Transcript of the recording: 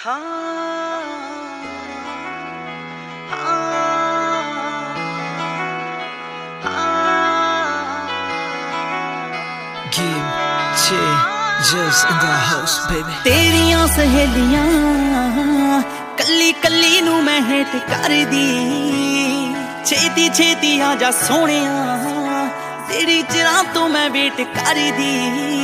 Just in the house, baby. तेरियां सहेलियां कल्ली कल्ली नू मैं हेट कर दी छेती छेती आजा सोहणिया तेरी चिरां तो मैं वेट कर दी।